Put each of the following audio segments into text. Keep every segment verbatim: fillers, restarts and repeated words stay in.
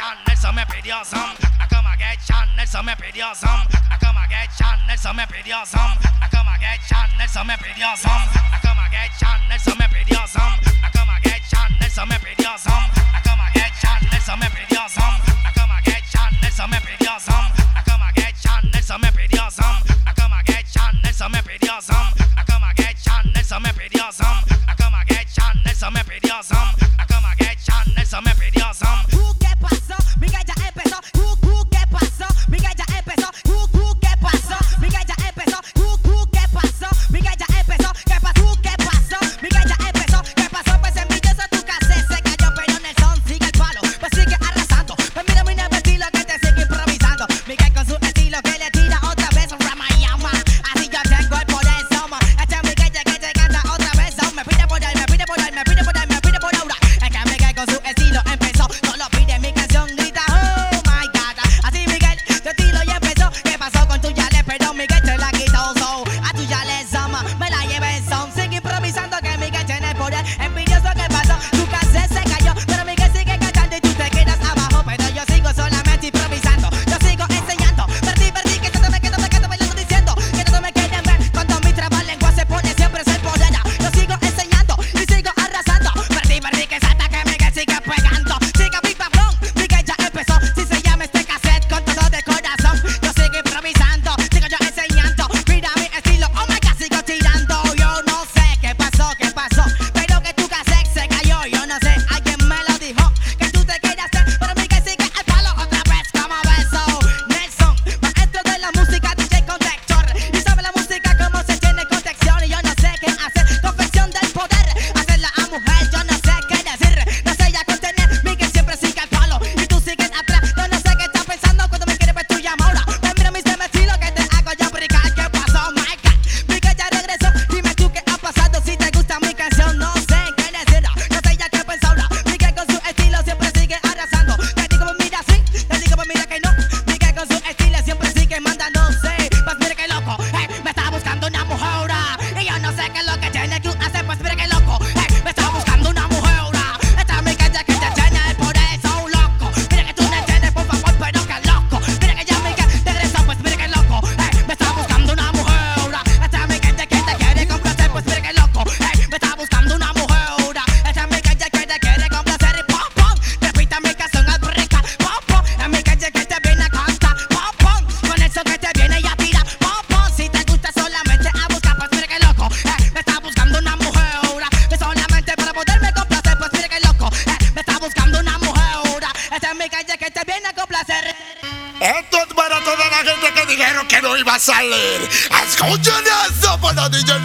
Chanel, so me pidió some. I come and get Chanel, so me pidió some. I come and get Chanel, so me pidió some. I come and get Chanel, so me pidió some. I come and get Chanel, so me pidió some. I come and get Chanel, so me pidió some. I come and get Chanel, so me pidió some. I come and get Chanel, so me pidió some. I come and get Chanel, so me pidió some. I come and get Chanel, so me pidió some. I come and get Chanel, so me pidió some. I come and get Chanel, so me pidió some. I come and get Chanel, so me pidió some. Uh, ¿Qué pasó? Miguel ya empezó. Uh, uh, ¿Qué pasó? Miguel ya empezó. Uh, uh, ¿Qué pasó? Miguel ya empezó. Uh, uh, ¿Qué pasó? Miguel ya empezó. ¿Qué pasó? Uh, ¿Qué pasó? Miguel ya empezó. ¿Qué pasó? Pues envidioso tu cassette se cayó, pero Nelson sigue el palo, pues sigue arrasando. Pues mira mi nuevo estilo que te sigue improvisando. Miguel con su estilo que le tira otra vez un Ramayama. Así yo tengo el poder, somos. Este Miguel ya que te canta otra vez. So, me pide por ahí, me pide por ahí, me pide por ahí, me pide por ahora. Es que Miguel con su estilo empezó. Solo pide mi canción, grita, oh my God. Así Miguel, tu estilo ya empezó. ¿Qué pasó con tu yale? Perdón, Miguel te la quitó. So, a tu yale, sama, me la llevé en son. Sigue improvisando que Miguel tiene el poder. Envidioso, ¿qué pasó? Tu cassette se cayó, pero Miguel sigue cantando y tú te quedas abajo. Pero yo sigo solamente improvisando. Yo sigo enseñando. Perdí, perdí, que todo me quedo, me quedo bailando diciendo que todo me quieren ver. Cuando mi traba lengua se pone siempre es el poder. Yo sigo enseñando y sigo arrasando. Perdí, perdí, que salta que Miguel sigue pegando. Siga mi patrón, Miguel ya empezó. Si se llama este cassette con todo de corazón. Yo sigo improvisando, sigo yo enseñando. Mira mi estilo, oh my God, sigo tirando. Yo no sé qué pasó, qué pasó, pero que tu cassette se cayó. Yo no sé, alguien me lo dijo, que tú te querías hacer, pero Miguel sigue el palo otra vez como beso. Nelson, maestro de la música, D J Contector, y sabe la música como se tiene contexción. Y yo no sé qué hacer, confesión del poder, hacerla a mujer, yo no sé qué decir, no sé ya contener. Miguel siempre sigue el palo y tú sigues atrás. Yo no sé qué estás pensando cuando me quieres ver tu llamada. Ven, mira mi tema estilo que te hago yo brincar. ¿Qué pasó, my God? Miguel ya regresó, dime tú qué ha pasado. Si te gusta mi canción, no sé qué decir, no sé ya qué pensar. Miguel con su estilo siempre sigue arrasando. Te digo pues mira sí, te digo pues mira que no. Miguel con su estilo siempre sigue mandando. Sí, pues mira que loco, eh, me está buscando una mujer ahora. Y yo no sé qué es lo que tiene que hacer. Pues mira que loco, eh, me está buscando una mujer ahora. Esta Miguel ya que te tiene el poder, son loco. Mira que tú no entiendes, por favor, pero que loco. Mira que ya Miguel te regresó, pues mira que loco, eh, me está buscando una mujer ahora. Esta Miguel ya que te quiere complacer, pues mira que loco, eh, me está buscando una mujer ahora. Esta Miguel ya que te quiere complacer y pom pom, repita mi canción al brincar, pom pom. La Miguel ya que te viene a cantar, pom pom, con eso que te viene y a tirar, pom pom. Si te gusta solamente a buscar, pues mira que loco, eh, me está buscando una mujer ahora. Que solamente para poderme complacer, pues mira que loco, eh, me está buscando una mujer ahora. Esta Miguel ya que te viene a complacer. Esto es para toda la gente que dijeron que no iba a salir. Escuchen eso para D J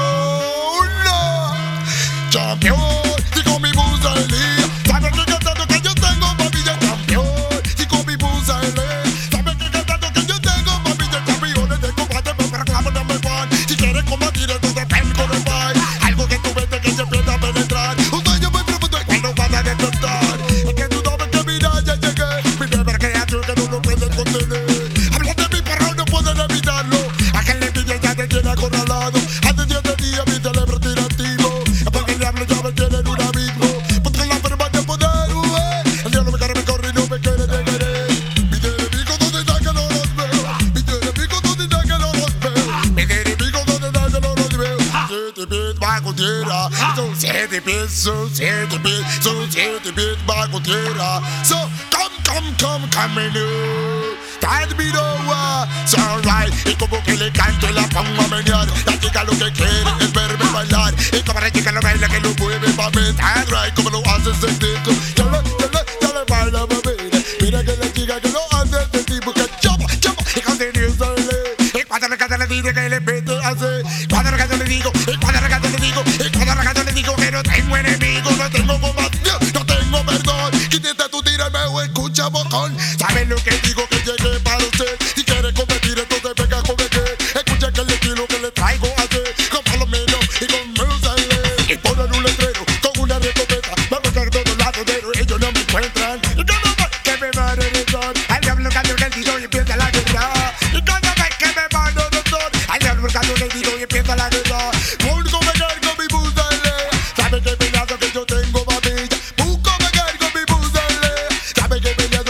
Nelson. Champion, digo mi Buzaile. Saben que cantando que yo tengo, papi, ya campeón. Digo mi Buzaile. Saben que cantando que yo tengo, papi, ya campeones de combate, pero reclamo number one. Si quieres combatir, entonces ven con el fight. Algo que tu mente que se empieza a penetrar. Un sueño muy profundo y cuando vas a despertar. Es que tú sabes que mira, ya llegué. Mi primer creación que no lo puedes contener. Hablas de mi perro, no pueden evitarlo. Aquel envidia ya te tiene acorralado. Hace siete días mi cerebro tira activo. Porque el diablo ya me tiene en un amigo. Porque la forma de poder, uh, el diablo me corre, me corre y no me quiere de querer. Mis enemigos donde están que no los veo. Mis enemigos donde están que no los veo. Mis enemigos donde están que no los veo. Siete pies bajo tierra. Son siete pies, son siete pies, son siete pies bajo tierra. So come, come, come, come in here. Stand me over. So right. Y como que le canto y la pongo a menear. La chica lo que quiere es verme bailar. Y como la chica lo baila que lo mueve pa' meter. Right. Como lo hace ese tipo. Ya le, ya le, ya le baila, baby. Mira que la chica que lo hace ese tipo. Que chapa, chapa. Y continúa a salir. Y cuando le canta le dice que le mete a hacer. Cuando le canta le digo. Y cuando le canta le digo. Y cuando le canta le digo que no tengo enemigo. No tengo compasión. No tengo perdón. Quítate tu tírame o escucha bocón. ¿Sabes lo que digo? Que llegué para usted. Si quieres competir entonces venga a cometer. Escucha que el estilo que le traigo a hacer. Con Palomino y con Mercedes. Y ponen un letrero con una recompensa. Va a buscar todos lados pero ellos no me encuentran. Y cada vez que me van a regresar. Al diablo buscando el tiro y empieza la guerra. Y cada vez que me van a regresar. Al diablo buscando el tiro y empieza la guerra. Por comer con mi Buzaile. Sabe que pedazo que yo tengo, babilla. Busco pegar con mi Buzaile. Sabe que pedazo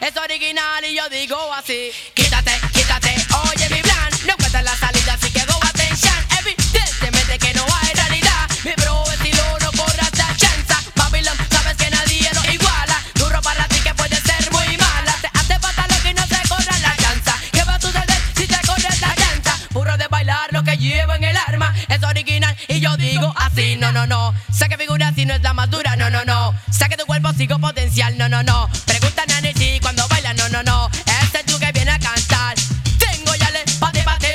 es original y yo digo así. Quítate, quítate, oye mi plan. No encuentras la salida, así que go attention. Evidentemente que no hay realidad. Mi bro estilo no corre hasta chanza. Babylon, sabes que nadie lo iguala. Duro para ti que puede ser muy mala. Te hace falta lo que no se corra la chanza. ¿Qué va a suceder si te corres la chanza? Puro de bailar lo que llevo en el arma. Es original y yo digo así. No, no, no. Sé que figura así no es la más dura. No, no, no. Sé que tu cuerpo sigo potencial. No, no, no. Preguntan a Nancy cuando baila. No, no, no. Este tú que viene a cantar. Tengo ya le pate pate.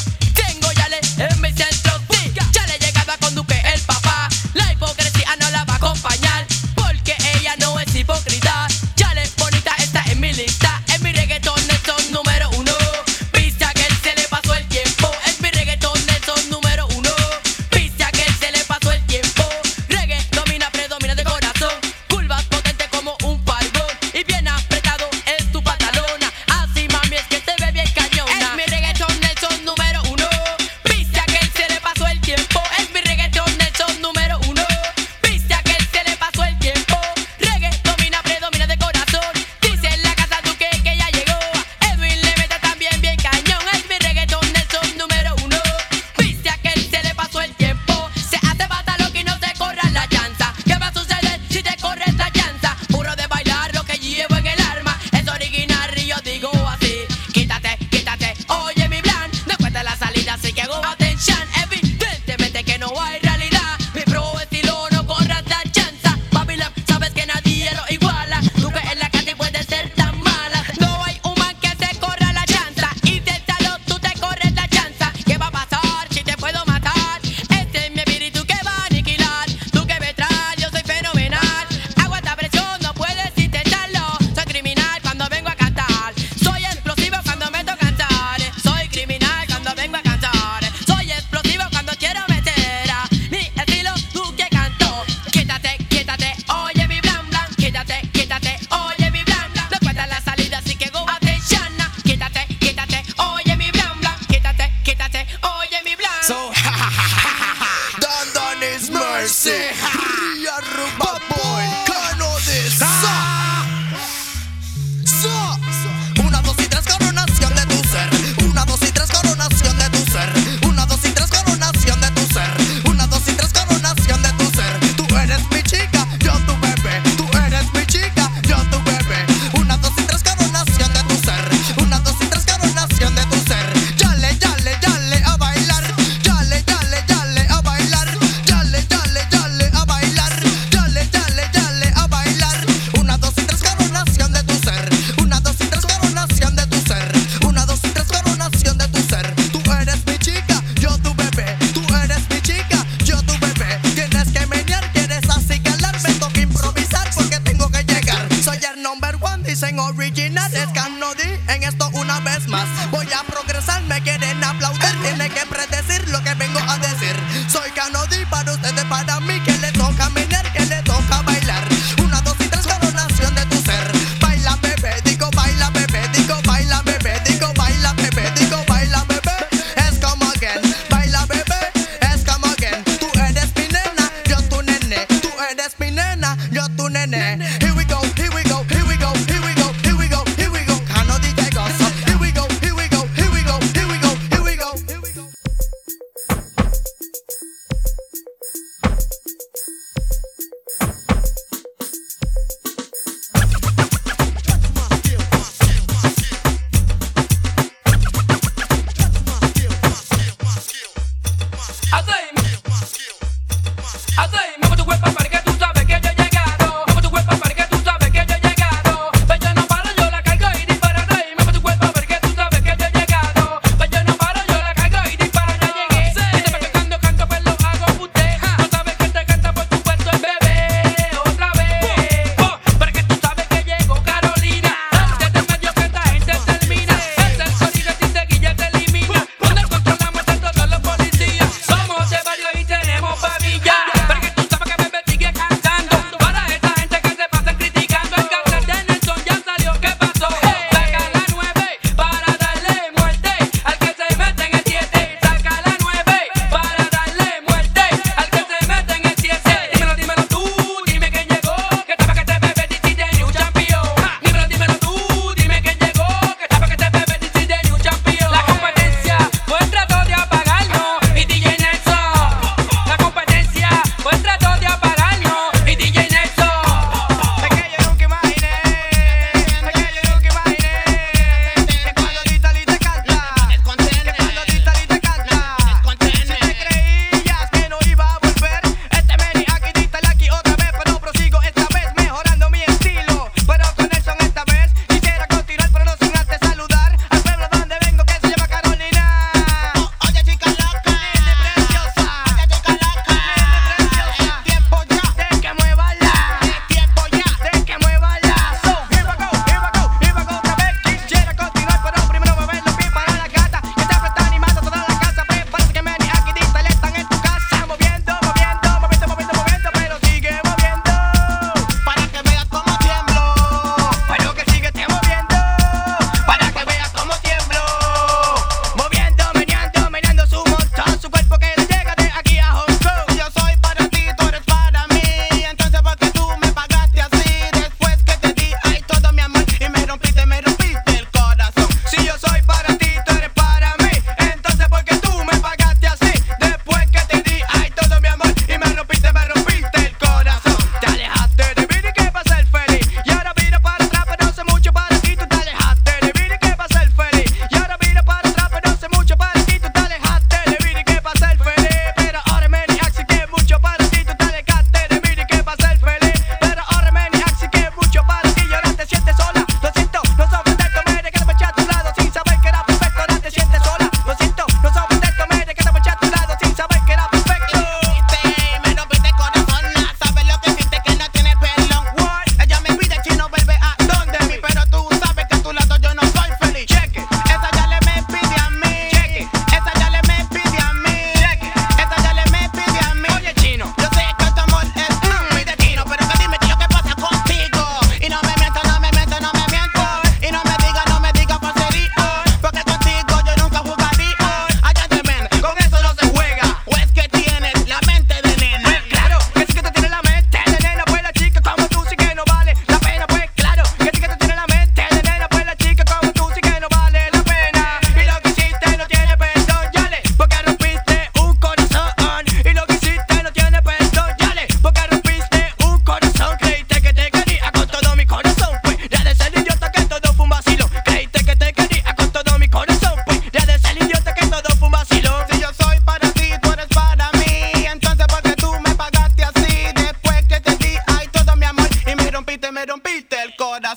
Tengo ya le en mi centro. Sí, ya le he llegado a conducir el papá. La hipocresía no la va a acompañar. Porque ella no es hipócrita. Ya le bonita está en mi lista. En mi reggaetón es son número uno. Viste a que él se le pasó el tiempo. En mi reggaetón es son número uno. Viste a que él se le pasó el tiempo. Reggae domina, predomina de corazón. Curvas potente como un farbón. Y bien apretado es tu pantalona. Así mami es que se ve bien cañona. En mi reggaetón es son número uno. Viste a que él se le pasó el tiempo. En mi reggaetón es son número uno. Viste a que él se le pasó el tiempo. Reggae domina, predomina de corazón. Dice en la casa Duque que ya llegó. Edwin le mete también bien cañón. Es mi reggaetón es son número uno. Viste a que él se le pasó el tiempo. Se hace falta lo que no se corra la chanza. ¿Qué va a suceder si te corres la chanza? Puro de bailar lo que llevo en el arma. Es original y yo digo así. Quítate, quítate, oye mi plan. No encuentras la salida, así que go attention. Evidentemente que no hay realidad. Mi pro estilo no corra la chanza. Babylon, sabes que nadie lo iguala. Tú que en la calle puedes ser tan mala. No hay un man que te corra la chanza. Inténtalo, tú te corres la chanza. ¿Qué va a pasar si te puedo matar? Este es mi espíritu que va a aniquilar. Tú que me traes, yo soy fenomenal. Aguanta presión, no puedes intentarlo. Soy criminal cuando vengo a cantar. Soy explosivo cuando me toca cantar. Soy criminal cuando vengo a cantar. Soy explosivo cuando quiero meter a mi estilo, tú que canto. Quítate, quítate, oye mi blan blan. Quítate, quítate, oye mi blan blan. No encuentras la salida, así que go attention. Quítate, quítate, oye mi blan blan. Quítate, quítate, oye mi blan. So, Don Don is mercy. Real Ruba boy, Cano de Sa. So, una, dos y tres, coronación de tu ser. Una, dos y tres, coronación de tu ser. Una, dos y tres, coronación de tu ser. Una, dos y tres, coronación de tu ser. Tú eres mi chica, yo tu bebé. Tú eres mi chica, yo tu bebé. Una, dos y tres, coronación de tu ser. Una, dos y tres, coronación de tu ser. Yale, yale, yale a bailar. Yale, yale, yale a bailar. Yale, yale, yale a bailar. Yale, yale, yale a bailar. Una, dos y tres, coronación de tu ser. Una, dos y tres, coronación de tu ser. Una, dos y tres, coronación de tu ser. Tú eres mi chica, yo tu bebé. Tú eres mi chica, yo tu bebé. Tienes que menear, quieres así calar. Me toca improvisar porque tengo que llegar. Soy el number one, dicen original. Es Cano D, en esto una vez más. Voy a progresar, me quieren aplaudir. Tiene que predecir lo que vengo a decir. Soy Cano D para ustedes, para mí. Que le toca menear, que le toca bailar. Una, dos y tres, coronación de tu ser. Baila bebé, digo baila bebé. Digo baila bebé, digo baila bebé. Digo baila bebé, es como again. Baila bebé, es como again. Tú eres mi nena, yo tu nene. Tú eres mi nena, yo tu nene. Here we go, here we go, here we go, here we go, here we go, here we go. Cano D J goes. Here we go, here we go, here we go, here we go, here we go, here we go. Así, así, mueve tu cuerpo para que tú sabes que yo he llegado. Mueve tu cuerpo para que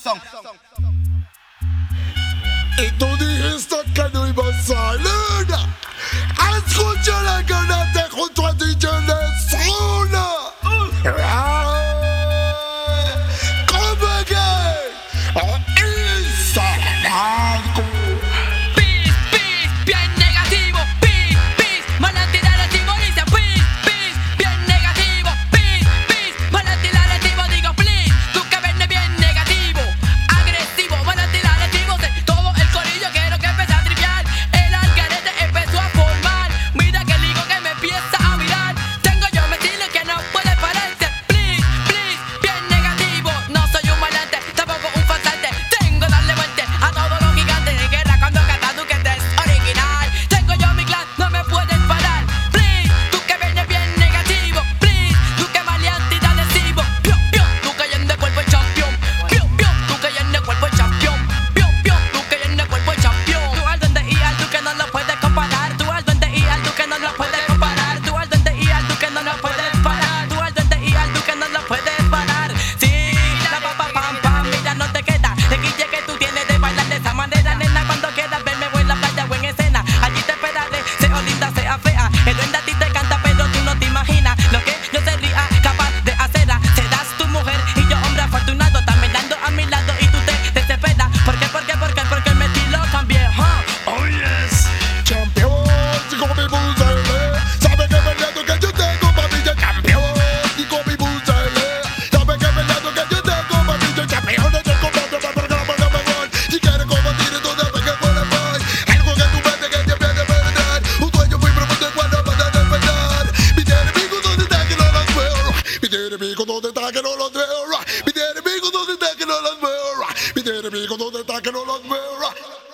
corazón. Y tú dijiste que no iba a salir. Escucha la ganate junto a D J Nelson. Come again. Inside. Peace, peace, bien negativo. Peace, peace, malandrina negativo. Dice peace, peace, bien negativo. Peace, peace, malandrina negativo. Digo please, tú que vienes bien negativo, agresivo, malandrina negativo. De todo el corillo quiero que empiece a triviar. El algarete empezó a formar. Mira que ligo que me empieza a mirar. Tengo yo mi estilo que no puede pararse. Please, please, bien negativo. No soy un malante, tampoco un falsante. Tengo darle muerte a todos los gigantes de guerra cuando canta tú que eres original. Tengo yo mi clan, no me puedes parar. Please, tú que vienes bien negativo. Please, tú que maleante y adhesivo. Piu, piu, tú que llenas cuerpo el campeón. Piu, piu, tú que llenas cuerpo el campeón. Piu, piu, tú que llenas cuerpo el campeón. Tú al duende y al tú que no lo puedes comparar. Tú al duende y al tú que no lo puedes comparar. Tú al duende y al tú que no lo puedes parar. Tú al duende y al tú que no lo puedes parar. Sí, la pa pa pam pam, mira no te queda. El guille que tú tienes de bailar de esa manera, nena, cuando quieras verme o en la playa o en escena. Allí te esperaré, sea linda, sea fea. El duende a ti te canta, pero tú no te imaginas lo que yo sería capaz de hacer. Serás tu mujer y yo hombre afortunado. Estás mirando a mi lado y tú te desesperas. ¿Por qué, por qué, por qué? Porque mi estilo cambié, huh? Oh yes, campeón, y con mi buzele, sabe que peleando que yo tengo pa' mí ya campeón, y con mi buzele, sabe que peleando que yo tengo pa' mí ya campeón, es el combate para programar lo mejor, si quieres combatir entonces ve que puedes voy, algo que tú mente que te viene a perder, un sueño muy profundo en cuando vas a despertar, mi enemigo donde está que no los veo, mi enemigo donde está que no los veo, mi enemigo donde está que no los veo, mi enemigo donde está que no los veo.